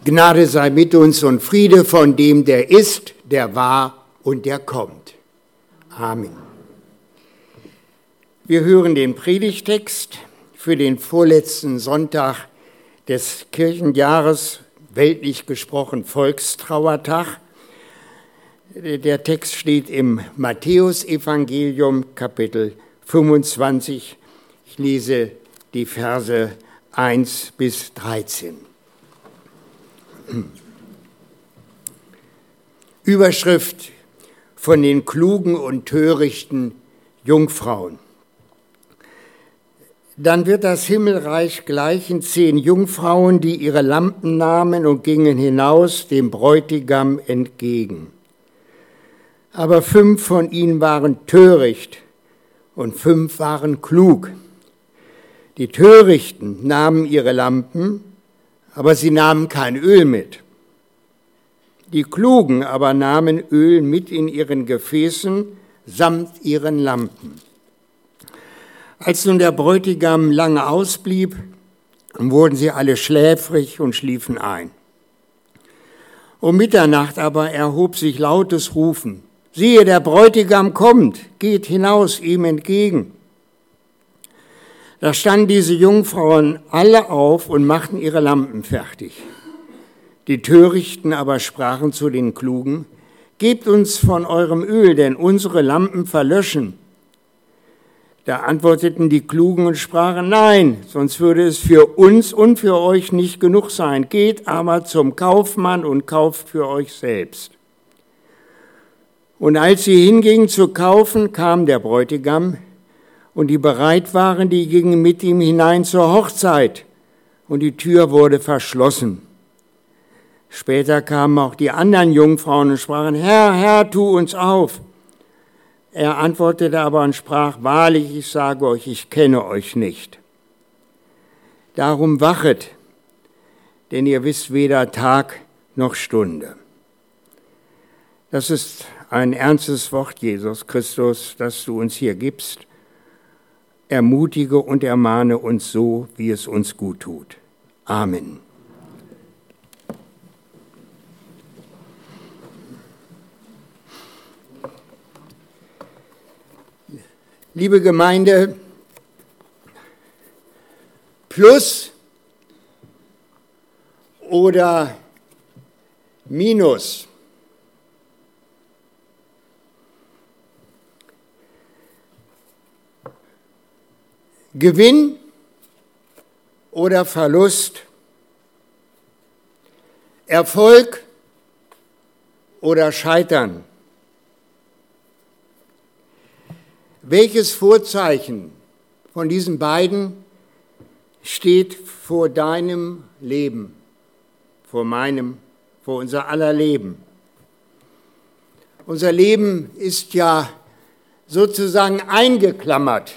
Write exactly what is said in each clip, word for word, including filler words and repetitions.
Gnade sei mit uns und Friede von dem, der ist, der war und der kommt. Amen. Wir hören den Predigtext für den vorletzten Sonntag des Kirchenjahres, weltlich gesprochen Volkstrauertag. Der Text steht im Matthäusevangelium, Kapitel fünfundzwanzig. Ich lese die Verse eins bis dreizehn. Überschrift von den klugen und törichten Jungfrauen. Dann wird das Himmelreich gleichen zehn Jungfrauen, die ihre Lampen nahmen und gingen hinaus dem Bräutigam entgegen. Aber fünf von ihnen waren töricht und fünf waren klug. Die Törichten nahmen ihre Lampen, aber sie nahmen kein Öl mit. Die Klugen aber nahmen Öl mit in ihren Gefäßen samt ihren Lampen. Als nun der Bräutigam lange ausblieb, wurden sie alle schläfrig und schliefen ein. Um Mitternacht aber erhob sich lautes Rufen: Siehe, der Bräutigam kommt, geht hinaus ihm entgegen. Da standen diese Jungfrauen alle auf und machten ihre Lampen fertig. Die Törichten aber sprachen zu den Klugen: Gebt uns von eurem Öl, denn unsere Lampen verlöschen. Da antworteten die Klugen und sprachen: Nein, sonst würde es für uns und für euch nicht genug sein. Geht aber zum Kaufmann und kauft für euch selbst. Und als sie hingingen zu kaufen, kam der Bräutigam, und die bereit waren, die gingen mit ihm hinein zur Hochzeit, und die Tür wurde verschlossen. Später kamen auch die anderen Jungfrauen und sprachen: Herr, Herr, tu uns auf. Er antwortete aber und sprach: Wahrlich, ich sage euch, ich kenne euch nicht. Darum wachet, denn ihr wisst weder Tag noch Stunde. Das ist ein ernstes Wort, Jesus Christus, das du uns hier gibst. Ermutige und ermahne uns so, wie es uns gut tut. Amen. Liebe Gemeinde, Plus oder Minus? Gewinn oder Verlust? Erfolg oder Scheitern? Welches Vorzeichen von diesen beiden steht vor deinem Leben, vor meinem, vor unser aller Leben? Unser Leben ist ja sozusagen eingeklammert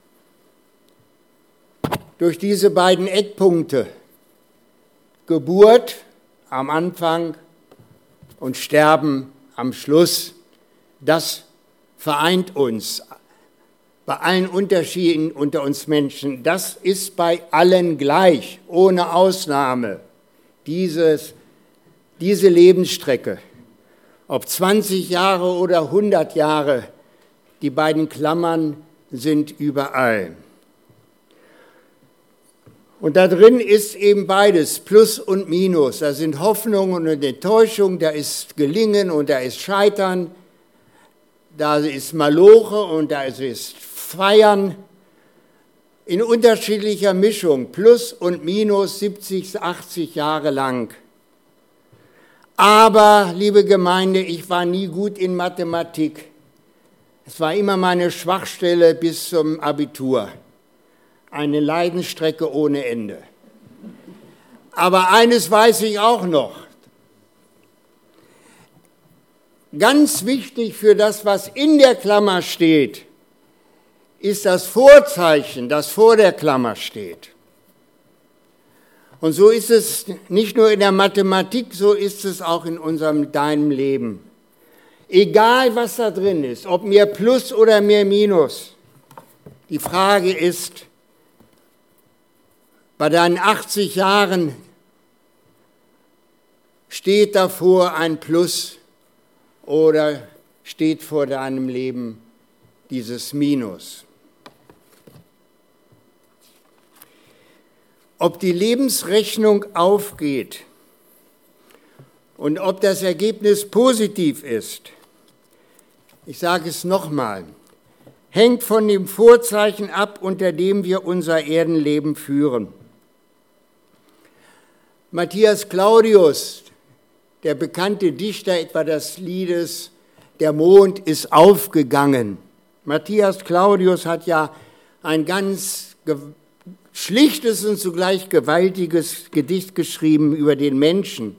durch diese beiden Eckpunkte: Geburt am Anfang und Sterben am Schluss. Das vereint uns. Bei allen Unterschieden unter uns Menschen, das ist bei allen gleich, ohne Ausnahme, dieses, diese Lebensstrecke. Ob zwanzig Jahre oder hundert Jahre, die beiden Klammern sind überall. Und da drin ist eben beides, Plus und Minus. Da sind Hoffnungen und Enttäuschung, da ist Gelingen und da ist Scheitern, da ist Maloche und da ist Feiern, in unterschiedlicher Mischung, Plus und Minus, siebzig, achtzig Jahre lang. Aber, liebe Gemeinde, ich war nie gut in Mathematik. Es war immer meine Schwachstelle bis zum Abitur. Eine Leidensstrecke ohne Ende. Aber eines weiß ich auch noch. Ganz wichtig für das, was in der Klammer steht, ist das Vorzeichen, das vor der Klammer steht. Und so ist es nicht nur in der Mathematik, so ist es auch in unserem, deinem Leben. Egal, was da drin ist, ob mehr Plus oder mehr Minus, die Frage ist, bei deinen achtzig Jahren steht davor ein Plus oder steht vor deinem Leben dieses Minus? Ob die Lebensrechnung aufgeht und ob das Ergebnis positiv ist, ich sage es nochmal, hängt von dem Vorzeichen ab, unter dem wir unser Erdenleben führen. Matthias Claudius, der bekannte Dichter etwa des Liedes Der Mond ist aufgegangen. Matthias Claudius hat ja ein ganz schlichtes und zugleich gewaltiges Gedicht geschrieben über den Menschen.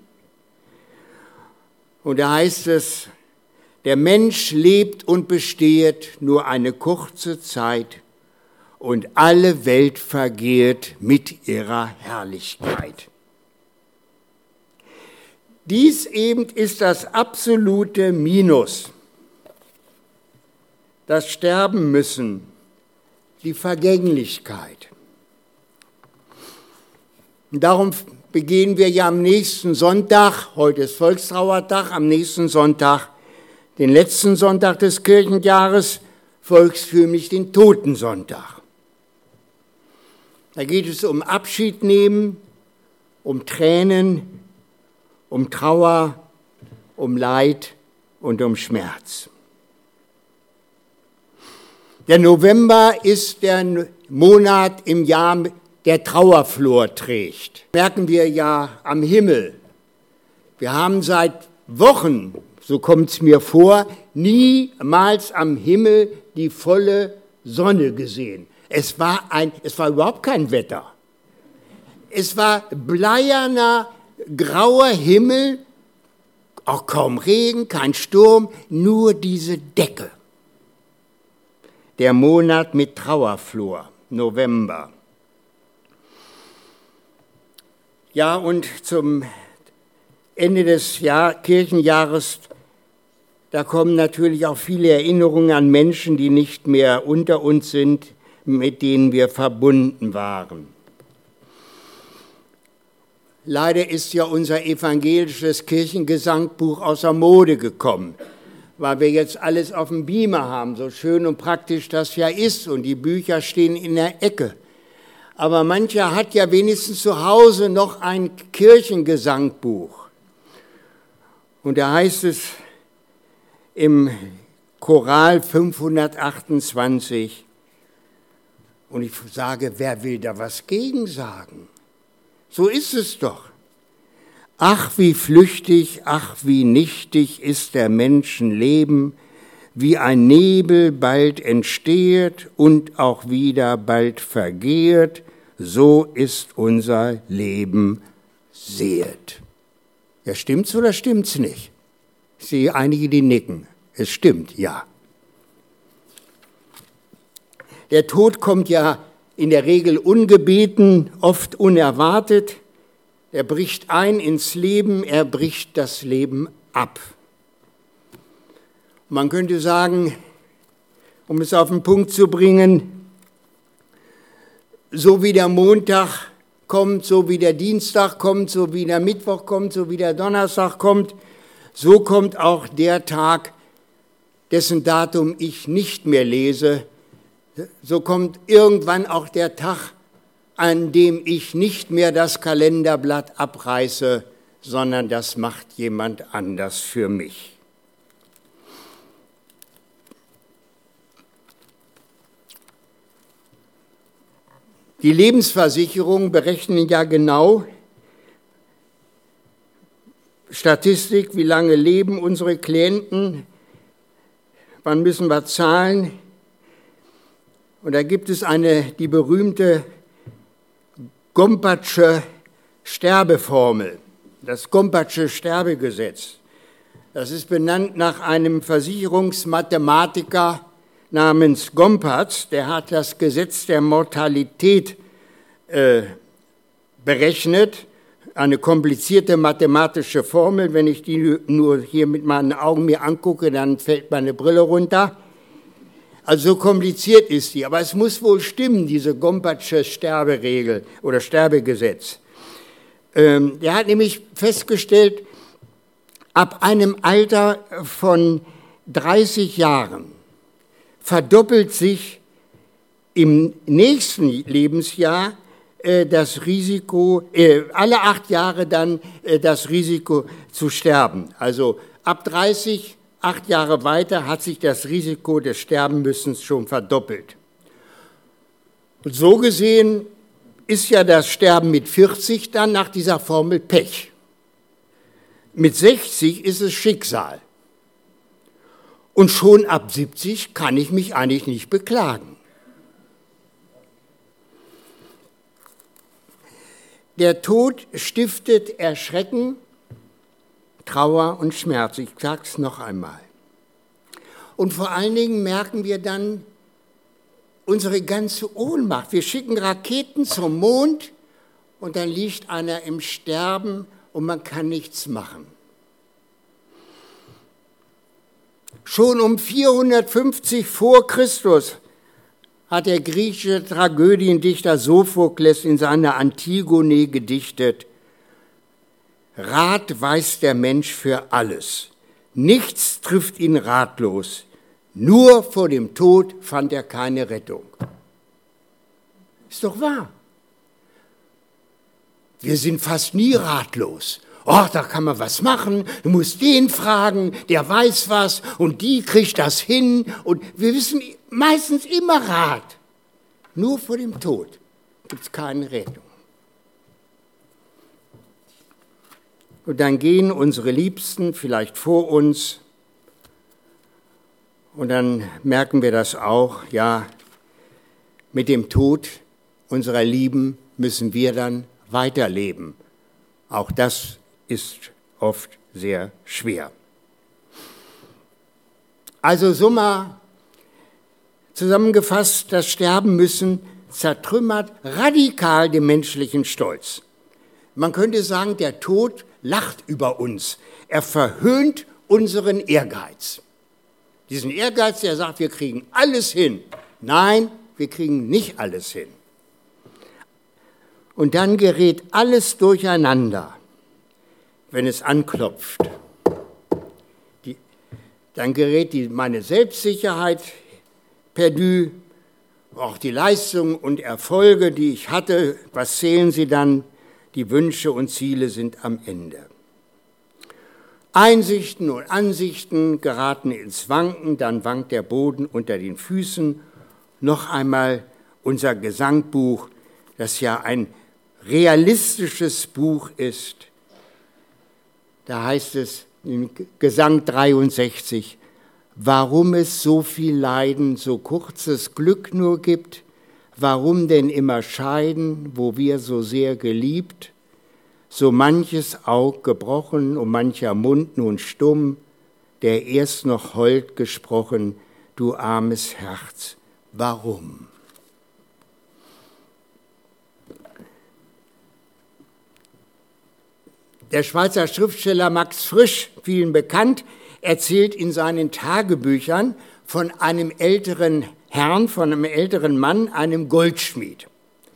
Und da heißt es: Der Mensch lebt und besteht nur eine kurze Zeit und alle Welt vergeht mit ihrer Herrlichkeit. Dies eben ist das absolute Minus. Das Sterben müssen, die Vergänglichkeit. Und darum begehen wir ja am nächsten Sonntag, heute ist Volkstrauertag, am nächsten Sonntag, den letzten Sonntag des Kirchenjahres, volkstümlich den Totensonntag. Da geht es um Abschied nehmen, um Tränen, um Trauer, um Leid und um Schmerz. Der November ist der Monat im Jahr, der Trauerflor trägt. Merken wir ja am Himmel. Wir haben seit Wochen, so kommt es mir vor, niemals am Himmel die volle Sonne gesehen. Es war, ein, es war überhaupt kein Wetter. Es war bleierner, grauer Himmel, auch kaum Regen, kein Sturm, nur diese Decke. Der Monat mit Trauerflor, November. Ja, und zum Ende des Jahr, Kirchenjahres, da kommen natürlich auch viele Erinnerungen an Menschen, die nicht mehr unter uns sind, mit denen wir verbunden waren. Leider ist ja unser evangelisches Kirchengesangbuch außer Mode gekommen, weil wir jetzt alles auf dem Beamer haben, so schön und praktisch das ja ist, und die Bücher stehen in der Ecke. Aber mancher hat ja wenigstens zu Hause noch ein Kirchengesangbuch. Und da heißt es im Choral fünfhundertachtundzwanzig, und ich sage, wer will da was gegen sagen? So ist es doch. Ach, wie flüchtig, ach, wie nichtig ist der Menschenleben, wie ein Nebel bald entstehet und auch wieder bald vergeht, so ist unser Leben sehet. Ja, stimmt's oder stimmt's nicht? Ich sehe einige, die nicken. Es stimmt, ja. Der Tod kommt ja in der Regel ungebeten, oft unerwartet. Er bricht ein ins Leben, er bricht das Leben ab. Man könnte sagen, um es auf den Punkt zu bringen, so wie der Montag kommt, so wie der Dienstag kommt, so wie der Mittwoch kommt, so wie der Donnerstag kommt, so kommt auch der Tag, dessen Datum ich nicht mehr lese. So kommt irgendwann auch der Tag, an dem ich nicht mehr das Kalenderblatt abreiße, sondern das macht jemand anders für mich. Die Lebensversicherungen berechnen ja genau Statistik, wie lange leben unsere Klienten, wann müssen wir zahlen. Und da gibt es eine, die berühmte Gompertsche Sterbeformel, das Gompertsche Sterbegesetz. Das ist benannt nach einem Versicherungsmathematiker namens Gompertz, der hat das Gesetz der Mortalität äh, berechnet, eine komplizierte mathematische Formel. Wenn ich die nur hier mit meinen Augen mir angucke, dann fällt meine Brille runter. Also so kompliziert ist die, aber es muss wohl stimmen, diese Gompertsche Sterberegel oder Sterbegesetz. Ähm, der hat nämlich festgestellt, Ab einem Alter von dreißig Jahren verdoppelt sich im nächsten Lebensjahr äh, das Risiko, äh, alle acht Jahre dann äh, das Risiko zu sterben. Also ab dreißig, acht Jahre weiter hat sich das Risiko des Sterbenmüssens schon verdoppelt. Und so gesehen ist ja das Sterben mit vierzig dann nach dieser Formel Pech. Mit sechzig ist es Schicksal. Und schon ab siebzig kann ich mich eigentlich nicht beklagen. Der Tod stiftet Erschrecken, Trauer und Schmerz. Ich sage es noch einmal. Und vor allen Dingen merken wir dann unsere ganze Ohnmacht. Wir schicken Raketen zum Mond und dann liegt einer im Sterben und man kann nichts machen. Schon um vierhundertfünfzig vor Christus hat der griechische Tragödiendichter Sophokles in seiner Antigone gedichtet: Rat weiß der Mensch für alles, nichts trifft ihn ratlos, nur vor dem Tod fand er keine Rettung. Ist doch wahr. Wir sind fast nie ratlos. Ach, da kann man was machen, du musst den fragen, der weiß was und die kriegt das hin. Und wir wissen meistens immer Rat. Nur vor dem Tod gibt es keine Rettung. Und dann gehen unsere Liebsten vielleicht vor uns und dann merken wir das auch, ja, mit dem Tod unserer Lieben müssen wir dann weiterleben. Auch das ist oft sehr schwer. Also summa zusammengefasst, das Sterben müssen zertrümmert radikal den menschlichen Stolz. Man könnte sagen, der Tod lacht über uns. Er verhöhnt unseren Ehrgeiz. Diesen Ehrgeiz, der sagt, wir kriegen alles hin. Nein, wir kriegen nicht alles hin. Und dann gerät alles durcheinander, wenn es anklopft. Die, dann gerät die, meine Selbstsicherheit perdu, auch die Leistungen und Erfolge, die ich hatte, was zählen sie dann? Die Wünsche und Ziele sind am Ende. Einsichten und Ansichten geraten ins Wanken, dann wankt der Boden unter den Füßen. Noch einmal unser Gesangbuch, das ja ein realistisches Buch ist. Da heißt es in Gesang dreiundsechzig, warum es so viel Leiden, so kurzes Glück nur gibt, warum denn immer scheiden, wo wir so sehr geliebt, so manches Aug gebrochen und mancher Mund nun stumm, der erst noch hold gesprochen, du armes Herz, warum? Der Schweizer Schriftsteller Max Frisch, vielen bekannt, erzählt in seinen Tagebüchern von einem älteren Herrn, von einem älteren Mann, einem Goldschmied,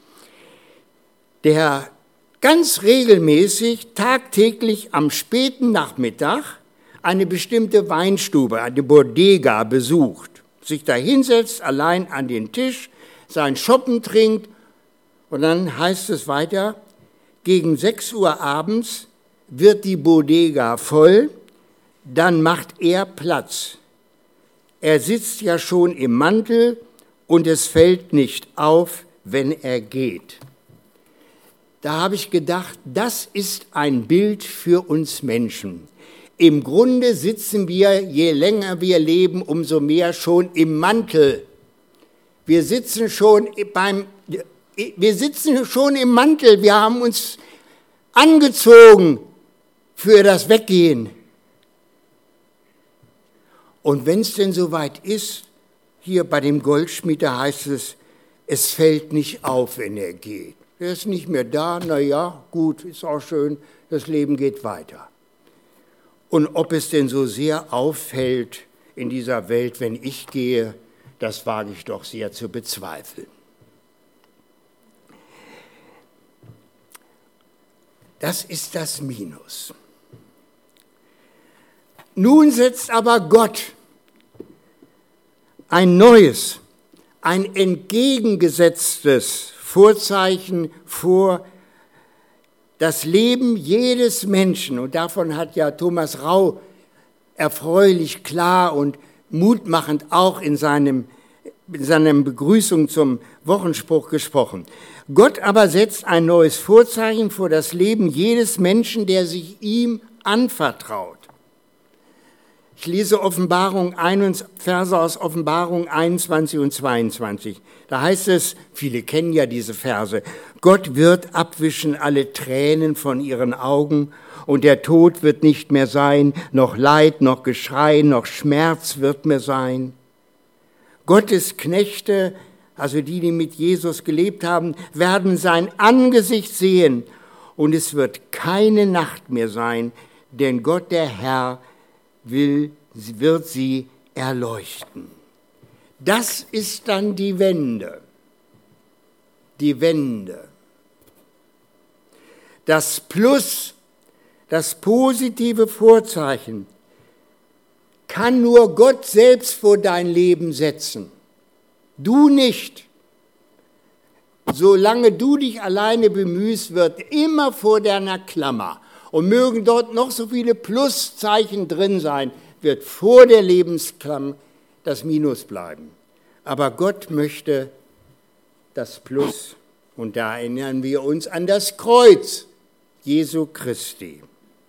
der ganz regelmäßig, tagtäglich am späten Nachmittag eine bestimmte Weinstube, eine Bodega besucht, sich da hinsetzt, allein an den Tisch, sein Schoppen trinkt und dann heißt es weiter, gegen sechs Uhr abends wird die Bodega voll, dann macht er Platz. Er sitzt ja schon im Mantel und es fällt nicht auf, wenn er geht. Da habe ich gedacht, das ist ein Bild für uns Menschen. Im Grunde sitzen wir, je länger wir leben, umso mehr schon im Mantel. Wir sitzen schon beim, wir sitzen schon im Mantel, wir haben uns angezogen für das Weggehen. Und wenn es denn soweit ist, hier bei dem Goldschmied, da heißt es, es fällt nicht auf, wenn er geht. Er ist nicht mehr da, na ja, gut, ist auch schön, das Leben geht weiter. Und ob es denn so sehr auffällt in dieser Welt, wenn ich gehe, das wage ich doch sehr zu bezweifeln. Das ist das Minus. Nun setzt aber Gott ein neues, ein entgegengesetztes Vorzeichen vor das Leben jedes Menschen. Und davon hat ja Thomas Rau erfreulich klar und mutmachend auch in seinem, in seiner Begrüßung zum Wochenspruch gesprochen. Gott aber setzt ein neues Vorzeichen vor das Leben jedes Menschen, der sich ihm anvertraut. Ich lese Offenbarung, Verse aus Offenbarung einundzwanzig und zweiundzwanzig. Da heißt es, viele kennen ja diese Verse, Gott wird abwischen alle Tränen von ihren Augen und der Tod wird nicht mehr sein, noch Leid, noch Geschrei, noch Schmerz wird mehr sein. Gottes Knechte, also die, die mit Jesus gelebt haben, werden sein Angesicht sehen und es wird keine Nacht mehr sein, denn Gott, der Herr, will, wird sie erleuchten. Das ist dann die Wende. Die Wende. Das Plus, das positive Vorzeichen, kann nur Gott selbst vor dein Leben setzen. Du nicht. Solange du dich alleine bemühst, wird immer vor deiner Klammer. Und mögen dort noch so viele Pluszeichen drin sein, wird vor der Lebensklamm das Minus bleiben. Aber Gott möchte das Plus, und da erinnern wir uns an das Kreuz Jesu Christi.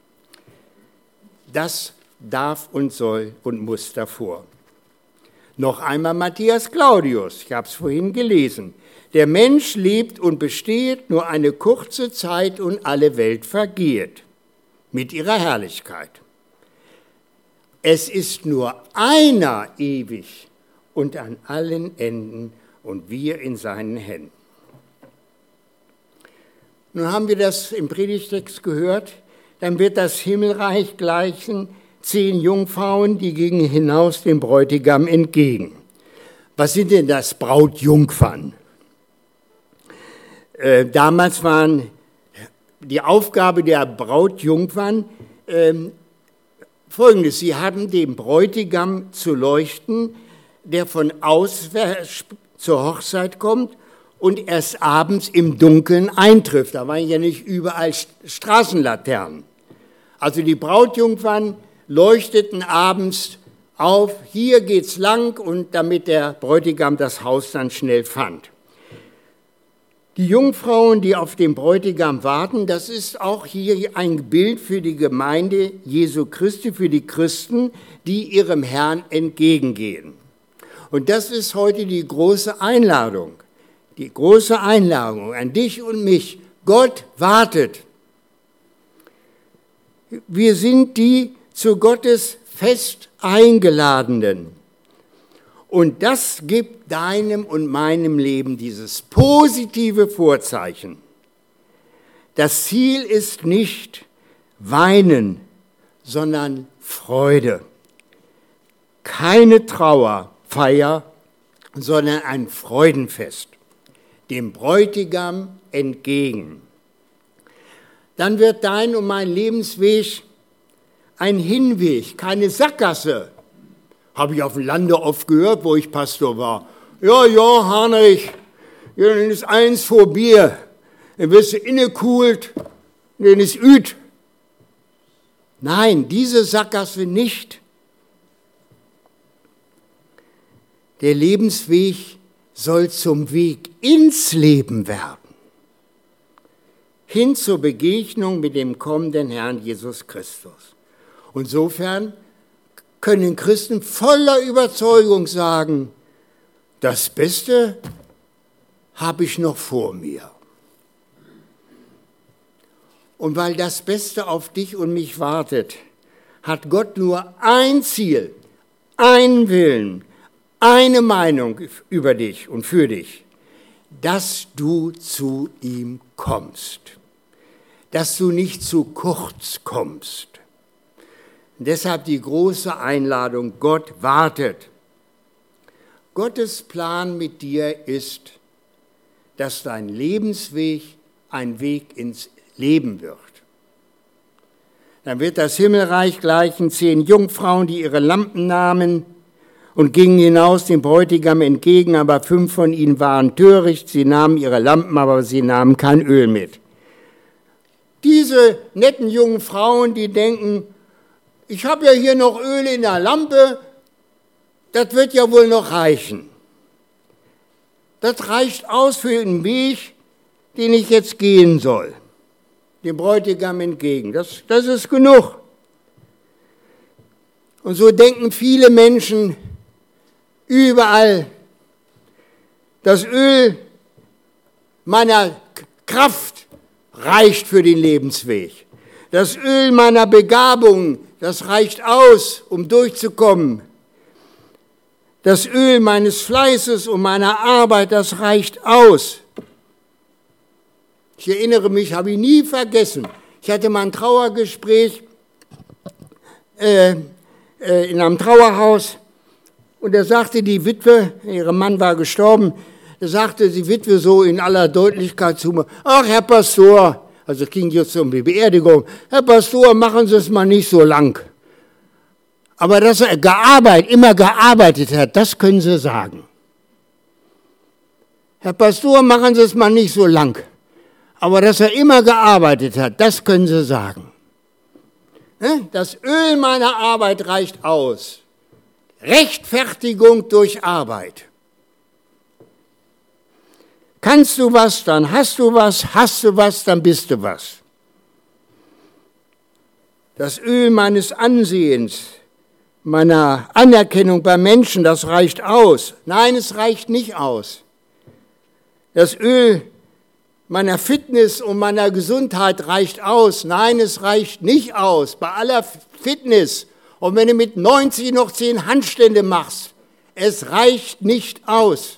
Das darf und soll und muss davor. Noch einmal Matthias Claudius, ich habe es vorhin gelesen. Der Mensch lebt und besteht nur eine kurze Zeit und alle Welt vergeht mit ihrer Herrlichkeit. Es ist nur einer ewig und an allen Enden und wir in seinen Händen. Nun haben wir das im Predigtext gehört, dann wird das Himmelreich gleichen zehn Jungfrauen, die gingen hinaus dem Bräutigam entgegen. Was sind denn das Brautjungfern? Äh, damals waren die Aufgabe der Brautjungfern äh, folgendes: Sie haben dem Bräutigam zu leuchten, der von auswärts zur Hochzeit kommt und erst abends im Dunkeln eintrifft. Da waren ja nicht überall Straßenlaternen. Also die Brautjungfern leuchteten abends auf, hier geht's lang, und damit der Bräutigam das Haus dann schnell fand. Die Jungfrauen, die auf den Bräutigam warten, das ist auch hier ein Bild für die Gemeinde Jesu Christi, für die Christen, die ihrem Herrn entgegengehen. Und das ist heute die große Einladung, die große Einladung an dich und mich. Gott wartet. Wir sind die zu Gottes Fest Eingeladenen. Und das gibt deinem und meinem Leben dieses positive Vorzeichen. Das Ziel ist nicht Weinen, sondern Freude. Keine Trauerfeier, sondern ein Freudenfest. Dem Bräutigam entgegen. Dann wird dein und mein Lebensweg ein Hinweg, keine Sackgasse. Habe ich auf dem Lande oft gehört, wo ich Pastor war. Ja, ja, Heinrich, ja, dann ist eins vor Bier. Dann wirst du innekühlt, dann ist üt. Nein, diese Sackgasse nicht. Der Lebensweg soll zum Weg ins Leben werden. Hin zur Begegnung mit dem kommenden Herrn Jesus Christus. Und insofern können Christen voller Überzeugung sagen, das Beste habe ich noch vor mir. Und weil das Beste auf dich und mich wartet, hat Gott nur ein Ziel, einen Willen, eine Meinung über dich und für dich, dass du zu ihm kommst, dass du nicht zu kurz kommst. Und deshalb die große Einladung, Gott wartet. Gottes Plan mit dir ist, dass dein Lebensweg ein Weg ins Leben wird. Dann wird das Himmelreich gleichen zehn Jungfrauen, die ihre Lampen nahmen und gingen hinaus dem Bräutigam entgegen, aber fünf von ihnen waren töricht, sie nahmen ihre Lampen, aber sie nahmen kein Öl mit. Diese netten jungen Frauen, die denken, ich habe ja hier noch Öl in der Lampe, das wird ja wohl noch reichen. Das reicht aus für den Weg, den ich jetzt gehen soll, dem Bräutigam entgegen. Das, das ist genug. Und so denken viele Menschen überall, das Öl meiner Kraft reicht für den Lebensweg. Das Öl meiner Begabung, das reicht aus, um durchzukommen. Das Öl meines Fleißes und meiner Arbeit, das reicht aus. Ich erinnere mich, habe ich nie vergessen. Ich hatte mal ein Trauergespräch äh, äh, in einem Trauerhaus und da sagte die Witwe, ihr Mann war gestorben, da sagte die Witwe so in aller Deutlichkeit zu mir, ach Herr Pastor, also es ging jetzt um die Beerdigung, Herr Pastor, machen Sie es mal nicht so lang. Aber dass er gearbeitet, immer gearbeitet hat, das können Sie sagen. Herr Pastor, machen Sie es mal nicht so lang. Aber dass er immer gearbeitet hat, das können Sie sagen. Das Öl meiner Arbeit reicht aus. Rechtfertigung durch Arbeit. Kannst du was, dann hast du was, hast du was, dann bist du was. Das Öl meines Ansehens, meiner Anerkennung bei Menschen, das reicht aus. Nein, es reicht nicht aus. Das Öl meiner Fitness und meiner Gesundheit reicht aus. Nein, es reicht nicht aus. Bei aller Fitness und wenn du mit neunzig noch zehn Handstände machst, es reicht nicht aus.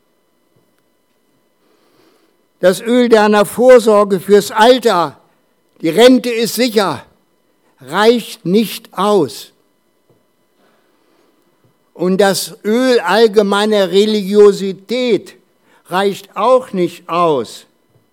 Das Öl deiner Vorsorge fürs Alter, die Rente ist sicher, reicht nicht aus. Und das Öl allgemeiner Religiosität reicht auch nicht aus.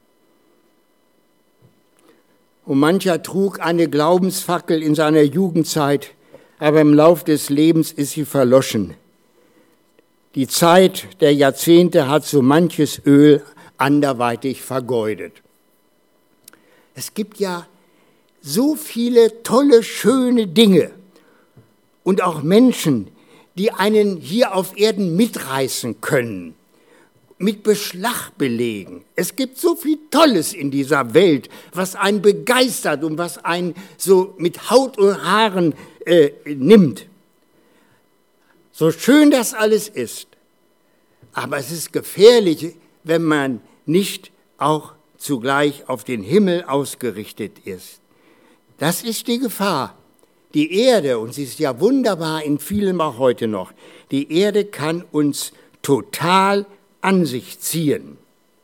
Und mancher trug eine Glaubensfackel in seiner Jugendzeit, aber im Lauf des Lebens ist sie verloschen. Die Zeit der Jahrzehnte hat so manches Öl anderweitig vergeudet. Es gibt ja so viele tolle, schöne Dinge und auch Menschen, die einen hier auf Erden mitreißen können, mit Beschlag belegen. Es gibt so viel Tolles in dieser Welt, was einen begeistert und was einen so mit Haut und Haaren äh, nimmt. So schön das alles ist, aber es ist gefährlich, wenn man nicht auch zugleich auf den Himmel ausgerichtet ist. Das ist die Gefahr. Die Erde, und sie ist ja wunderbar in vielem auch heute noch, die Erde kann uns total an sich ziehen.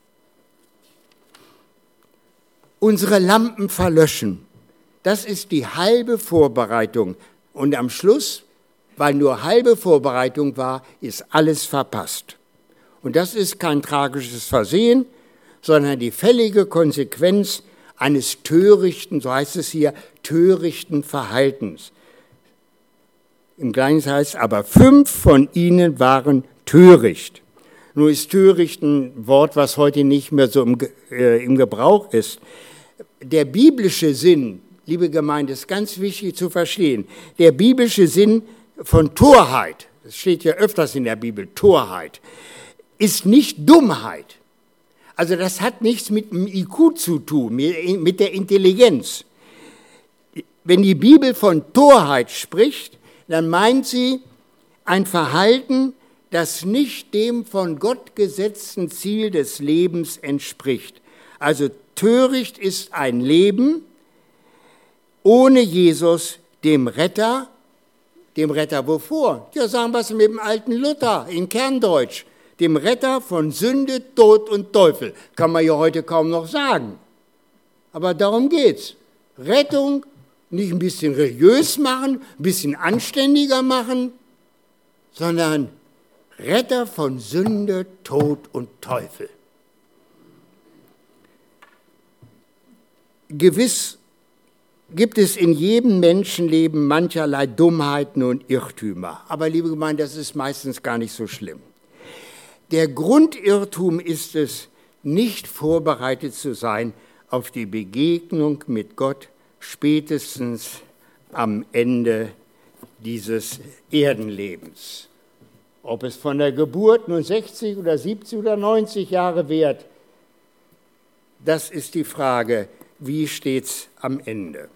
Unsere Lampen verlöschen, das ist die halbe Vorbereitung. Und am Schluss, weil nur halbe Vorbereitung war, ist alles verpasst. Und das ist kein tragisches Versehen, sondern die fällige Konsequenz eines törichten, so heißt es hier, törichten Verhaltens. Im Gleichnis heißt es, aber fünf von ihnen waren töricht. Nur ist töricht ein Wort, was heute nicht mehr so im, äh, im Gebrauch ist. Der biblische Sinn, liebe Gemeinde, ist ganz wichtig zu verstehen. Der biblische Sinn von Torheit, das steht ja öfters in der Bibel, Torheit, ist nicht Dummheit. Also das hat nichts mit dem I Q zu tun, mit der Intelligenz. Wenn die Bibel von Torheit spricht, dann meint sie ein Verhalten, das nicht dem von Gott gesetzten Ziel des Lebens entspricht. Also töricht ist ein Leben ohne Jesus, dem Retter. Dem Retter wovor? Ja, sagen wir es mit dem alten Luther in Kerndeutsch. Dem Retter von Sünde, Tod und Teufel. Kann man ja heute kaum noch sagen. Aber darum geht's. Rettung nicht ein bisschen religiös machen, ein bisschen anständiger machen, sondern Retter von Sünde, Tod und Teufel. Gewiss gibt es in jedem Menschenleben mancherlei Dummheiten und Irrtümer. Aber liebe Gemeinde, das ist meistens gar nicht so schlimm. Der Grundirrtum ist es, nicht vorbereitet zu sein auf die Begegnung mit Gott, spätestens am Ende dieses Erdenlebens. Ob es von der Geburt nun sechzig oder siebzig oder neunzig Jahre währt, das ist die Frage, wie steht's am Ende?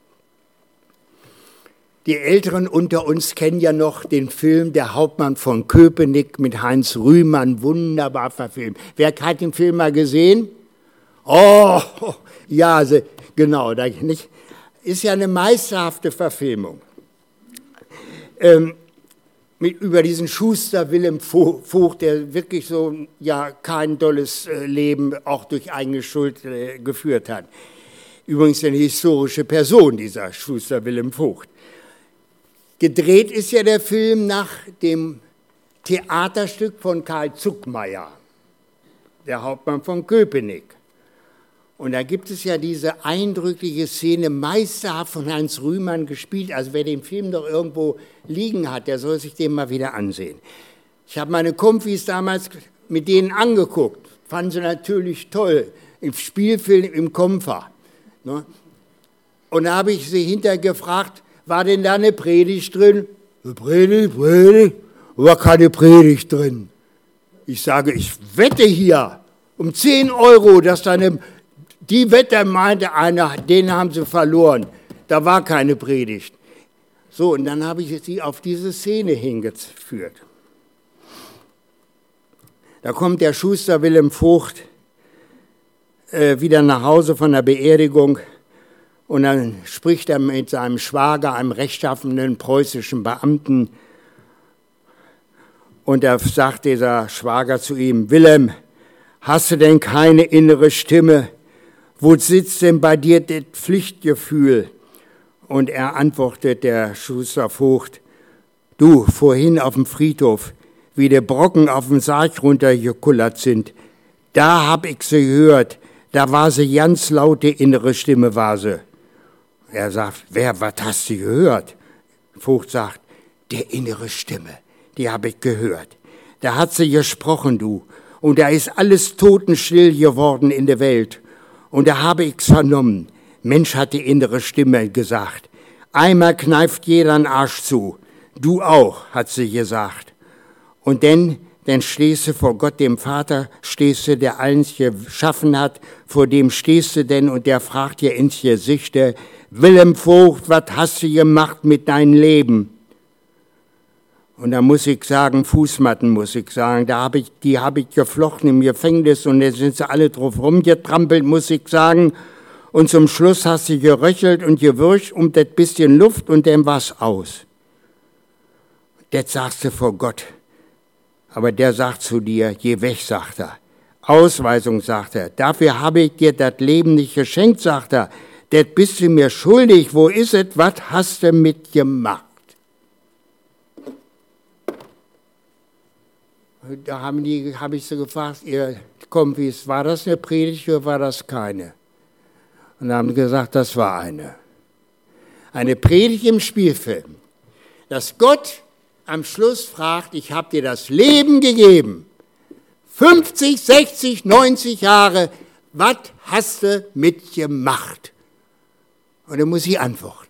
Die Älteren unter uns kennen ja noch den Film Der Hauptmann von Köpenick mit Heinz Rühmann, wunderbar verfilmt. Wer hat den Film mal gesehen? Oh, ja, genau, da nicht. Ist ja eine meisterhafte Verfilmung. Ähm, mit, über diesen Schuster Willem Vogt, der wirklich so ja kein dolles äh, Leben auch durch eigene Schuld äh, geführt hat. Übrigens eine historische Person, dieser Schuster Willem Vogt. Gedreht ist ja der Film nach dem Theaterstück von Karl Zuckmayer, Der Hauptmann von Köpenick. Und da gibt es ja diese eindrückliche Szene, meisterhaft von Heinz Rühmann gespielt. Also wer den Film doch irgendwo liegen hat, der soll sich den mal wieder ansehen. Ich habe meine Kumpfis damals mit denen angeguckt, fanden sie natürlich toll, im Spielfilm im Komfa. Und da habe ich sie hinterher gefragt, war denn da eine Predigt drin? Eine Predigt, Predigt? War keine Predigt drin. Ich sage, ich wette hier um zehn Euro, dass da eine... Die Wette meinte einer, den haben sie verloren. Da war keine Predigt. So, und dann habe ich sie auf diese Szene hingeführt. Da kommt der Schuster Willem Vogt äh, wieder nach Hause von der Beerdigung und dann spricht er mit seinem Schwager, einem rechtschaffenen preußischen Beamten, und da sagt dieser Schwager zu ihm, Willem, hast du denn keine innere Stimme? Wo sitzt denn bei dir das Pflichtgefühl? Und er antwortet, der Schuster Vogt, du, vorhin auf dem Friedhof, wie die Brocken auf dem Sarg runtergekullert sind, da hab ich sie gehört, da war sie ganz laute innere Stimme, war sie. Er sagt, wer, was hast du gehört? Vogt sagt, der innere Stimme, die habe ich gehört. Da hat sie gesprochen, du, und da ist alles totenstill geworden in der Welt. Und da habe ich's vernommen. Mensch, hat die innere Stimme gesagt. Einmal kneift jeder einen Arsch zu. Du auch, hat sie gesagt. Und denn, denn stehst du vor Gott, dem Vater, stehst du, der alles geschaffen hat, vor dem stehst du denn und der fragt dir ins Gesicht, Willem Vogt, was hast du gemacht mit deinem Leben? Und da muss ich sagen, Fußmatten muss ich sagen, da hab ich, die habe ich geflochten im Gefängnis und da sind sie alle drauf rumgetrampelt, muss ich sagen. Und zum Schluss hast du geröchelt und gewürgt um das bisschen Luft und dann war's aus. Das sagst du vor Gott. Aber der sagt zu dir, geh weg, sagt er. Ausweisung, sagt er. Dafür habe ich dir das Leben nicht geschenkt, sagt er. Das bist du mir schuldig. Wo ist es? Was hast du mitgemacht? Da haben die, habe ich sie gefragt, ihr Kompis, war das eine Predigt oder war das keine? Und da haben sie gesagt, das war eine. Eine Predigt im Spielfilm. Dass Gott am Schluss fragt, ich habe dir das Leben gegeben. fünfzig, sechzig, neunzig Jahre, was hast du mitgemacht? Und dann muss ich antworten.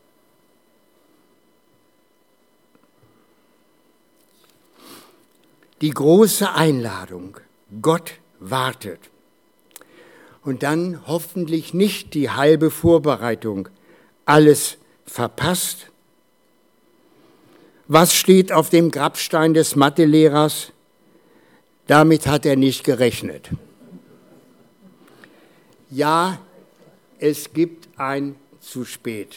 Die große Einladung, Gott wartet. Und dann hoffentlich nicht die halbe Vorbereitung, alles verpasst. Was steht auf dem Grabstein des Mathelehrers? Damit hat er nicht gerechnet. Ja, es gibt ein zu spät.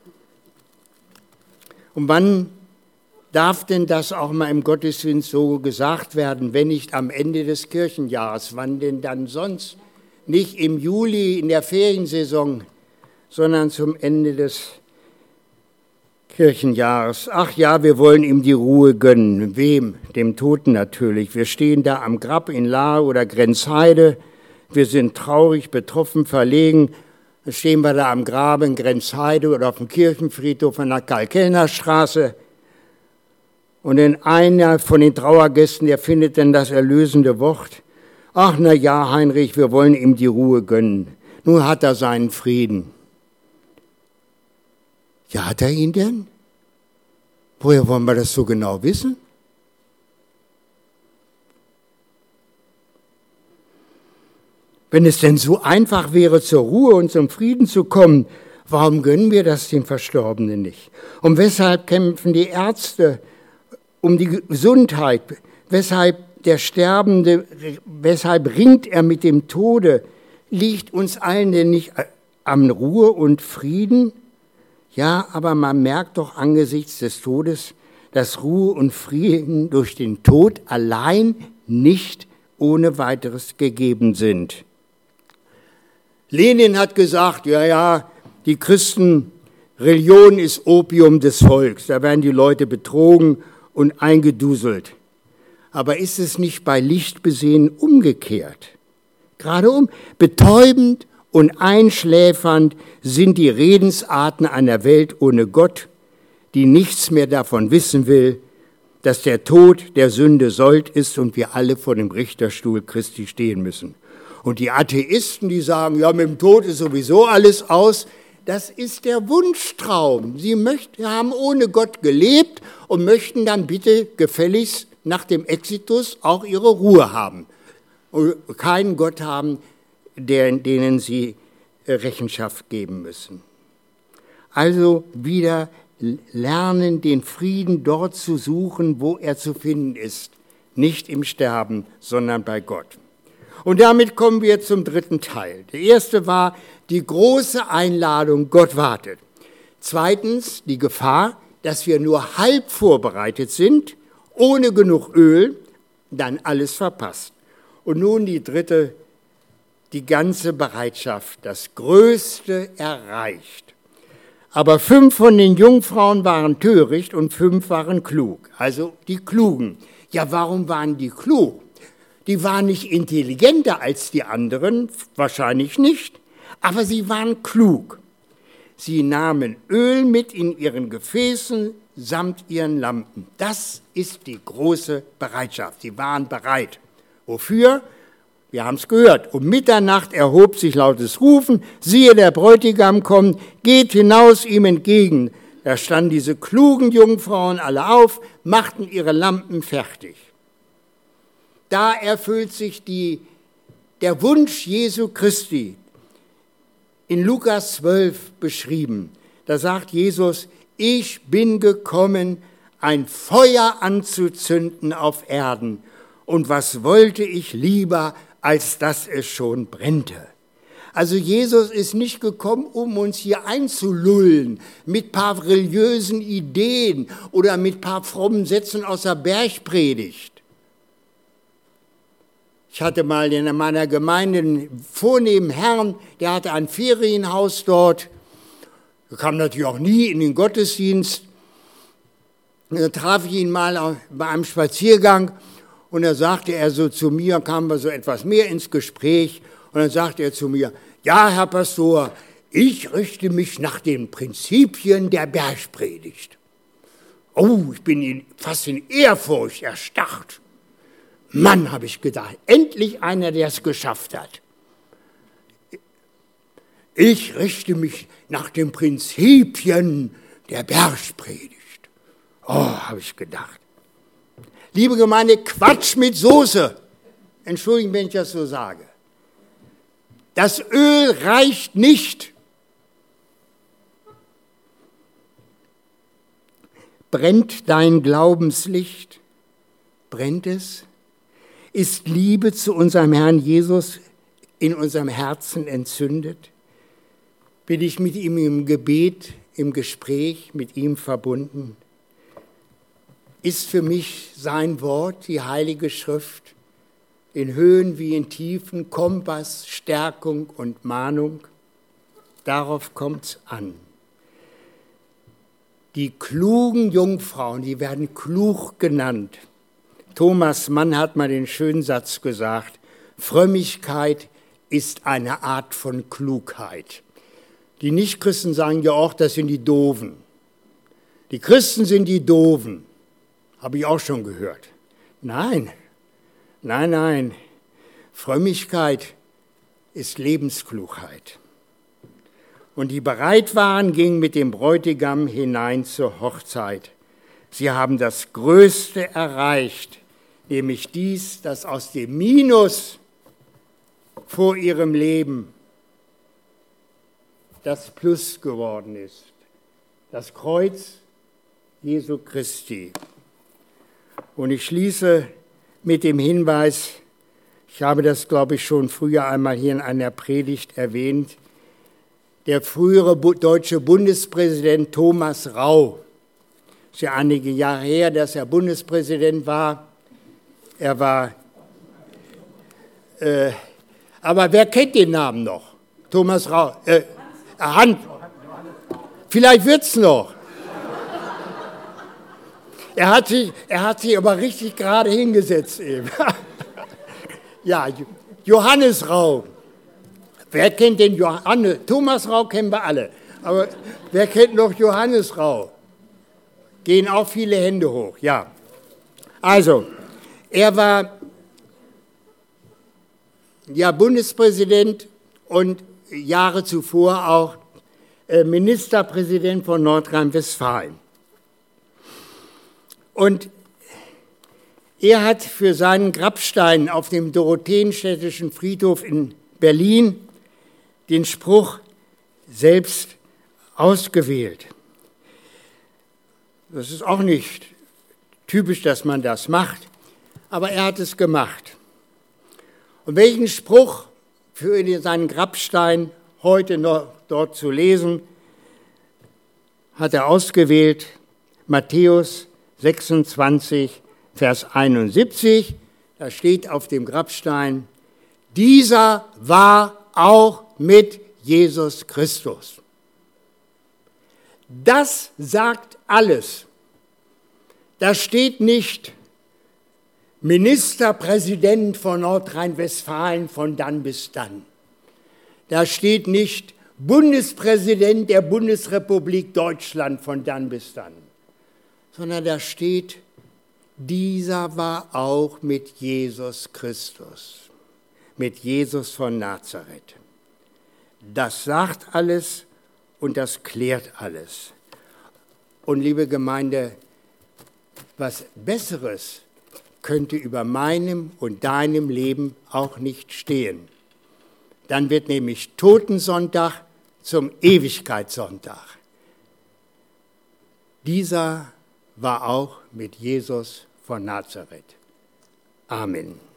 Und wann darf denn das auch mal im Gottesdienst so gesagt werden, wenn nicht am Ende des Kirchenjahres? Wann denn dann sonst? Nicht im Juli in der Feriensaison, sondern zum Ende des Kirchenjahres. Ach ja, wir wollen ihm die Ruhe gönnen. Wem? Dem Toten natürlich. Wir stehen da am Grab in Lahr oder Grenzheide. Wir sind traurig, betroffen, verlegen. Dann stehen wir da am Graben in Grenzheide oder auf dem Kirchenfriedhof an der Karl-Kellner-Straße. Und dann einer von den Trauergästen, der findet dann das erlösende Wort. Ach, na ja, Heinrich, wir wollen ihm die Ruhe gönnen. Nun hat er seinen Frieden. Ja, hat er ihn denn? Woher wollen wir das so genau wissen? Wenn es denn so einfach wäre, zur Ruhe und zum Frieden zu kommen, warum gönnen wir das den Verstorbenen nicht? Und weshalb kämpfen die Ärzte um die Gesundheit? Weshalb der Sterbende, weshalb ringt er mit dem Tode? Liegt uns allen denn nicht an Ruhe und Frieden? Ja, aber man merkt doch angesichts des Todes, dass Ruhe und Frieden durch den Tod allein nicht ohne weiteres gegeben sind. Lenin hat gesagt, ja, ja, die Christenreligion ist Opium des Volks. Da werden die Leute betrogen und eingeduselt. Aber ist es nicht bei Lichtbesehen umgekehrt? Gerade um, betäubend und einschläfernd sind die Redensarten einer Welt ohne Gott, die nichts mehr davon wissen will, dass der Tod der Sünde Sold ist und wir alle vor dem Richterstuhl Christi stehen müssen. Und die Atheisten, die sagen, ja, mit dem Tod ist sowieso alles aus, das ist der Wunschtraum. Sie möchten, haben ohne Gott gelebt und möchten dann bitte gefälligst nach dem Exitus auch ihre Ruhe haben. Und keinen Gott haben, der, denen sie Rechenschaft geben müssen. Also wieder lernen, den Frieden dort zu suchen, wo er zu finden ist. Nicht im Sterben, sondern bei Gott. Und damit kommen wir zum dritten Teil. Der erste war die große Einladung, Gott wartet. Zweitens die Gefahr, dass wir nur halb vorbereitet sind, ohne genug Öl, dann alles verpasst. Und nun die dritte, die ganze Bereitschaft, das Größte erreicht. Aber fünf von den Jungfrauen waren töricht und fünf waren klug, also die Klugen. Ja, warum waren die klug? Die waren nicht intelligenter als die anderen, wahrscheinlich nicht, aber sie waren klug. Sie nahmen Öl mit in ihren Gefäßen samt ihren Lampen. Das ist die große Bereitschaft. Sie waren bereit. Wofür? Wir haben es gehört. Um Mitternacht erhob sich lautes Rufen, siehe, der Bräutigam kommt, geht hinaus ihm entgegen. Da standen diese klugen Jungfrauen alle auf, machten ihre Lampen fertig. Da erfüllt sich die, der Wunsch Jesu Christi, in Lukas zwölf beschrieben. Da sagt Jesus, ich bin gekommen, ein Feuer anzuzünden auf Erden. Und was wollte ich lieber, als dass es schon brennte? Also Jesus ist nicht gekommen, um uns hier einzulullen mit ein paar religiösen Ideen oder mit ein paar frommen Sätzen aus der Bergpredigt. Ich hatte mal in meiner Gemeinde einen vornehmen Herrn, der hatte ein Ferienhaus dort. Er kam natürlich auch nie in den Gottesdienst. Da traf ich ihn mal bei einem Spaziergang und da sagte er so zu mir, kamen wir so etwas mehr ins Gespräch und dann sagte er zu mir, ja, Herr Pastor, ich richte mich nach den Prinzipien der Bergpredigt. Oh, ich bin fast in Ehrfurcht erstarrt. Mann, habe ich gedacht, endlich einer, der es geschafft hat. Ich richte mich nach den Prinzipien der Bergpredigt. Oh, habe ich gedacht. Liebe Gemeinde, Quatsch mit Soße. Entschuldigung, wenn ich das so sage. Das Öl reicht nicht. Brennt dein Glaubenslicht? Brennt es? Ist Liebe zu unserem Herrn Jesus in unserem Herzen entzündet? Bin ich mit ihm im Gebet, im Gespräch mit ihm verbunden? Ist für mich sein Wort, die Heilige Schrift, in Höhen wie in Tiefen, Kompass, Stärkung und Mahnung? Darauf kommt es an. Die klugen Jungfrauen, die werden klug genannt. Thomas Mann hat mal den schönen Satz gesagt, Frömmigkeit ist eine Art von Klugheit. Die Nichtchristen sagen ja auch, das sind die Doofen. Die Christen sind die Doofen. Habe ich auch schon gehört. Nein, nein, nein. Frömmigkeit ist Lebensklugheit. Und die bereit waren, gingen mit dem Bräutigam hinein zur Hochzeit. Sie haben das Größte erreicht, nämlich dies, dass aus dem Minus vor ihrem Leben das Plus geworden ist. Das Kreuz Jesu Christi. Und ich schließe mit dem Hinweis, ich habe das, glaube ich, schon früher einmal hier in einer Predigt erwähnt, der frühere deutsche Bundespräsident Thomas Rau, es ist ja einige Jahre her, dass er Bundespräsident war. Er war, äh, aber wer kennt den Namen noch? Thomas Rau, äh, Hand. Vielleicht wird es noch. Er hat, sich, er hat sich aber richtig gerade hingesetzt eben. Ja, Johannes Rau. Wer kennt den Johannes? Thomas Rau kennen wir alle. Aber wer kennt noch Johannes Rau? Gehen auch viele Hände hoch, ja. Also, er war ja Bundespräsident und Jahre zuvor auch Ministerpräsident von Nordrhein-Westfalen. Und er hat für seinen Grabstein auf dem Dorotheenstädtischen Friedhof in Berlin den Spruch selbst ausgewählt. Das ist auch nicht typisch, dass man das macht, aber er hat es gemacht. Und welchen Spruch für seinen Grabstein heute noch dort zu lesen, hat er ausgewählt, Matthäus sechsundzwanzig, Vers einundsiebzig, da steht auf dem Grabstein, dieser war auch mit Jesus Christus. Das sagt alles. Da steht nicht Ministerpräsident von Nordrhein-Westfalen von dann bis dann. Da steht nicht Bundespräsident der Bundesrepublik Deutschland von dann bis dann, sondern da steht, dieser war auch mit Jesus Christus, mit Jesus von Nazareth. Das sagt alles und das klärt alles. Und liebe Gemeinde, was Besseres könnte über meinem und deinem Leben auch nicht stehen. Dann wird nämlich Totensonntag zum Ewigkeitssonntag. Dieser war auch mit Jesus von Nazareth. Amen.